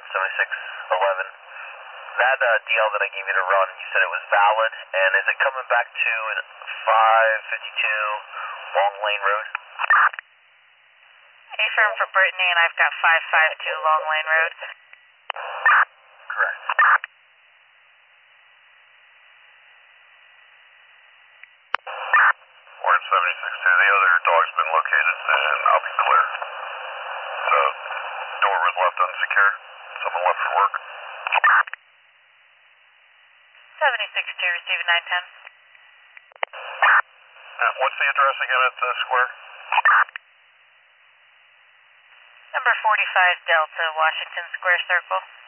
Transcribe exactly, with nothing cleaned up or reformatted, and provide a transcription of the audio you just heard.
seventy-six eleven. That uh, D L that I gave you to run, you said it was valid, and is it coming back to five fifty-two Long Lane Road? A-firm for Brittany, and I've got five five two Long Lane Road. Correct. We're in seventy-six two. The other dog's been located, and I'll be clear. So, door was left unsecure. Someone left for work. seventy-six two, receiving nine ten. And what's the address again at the square? Number forty-five Delta, Washington Square Circle.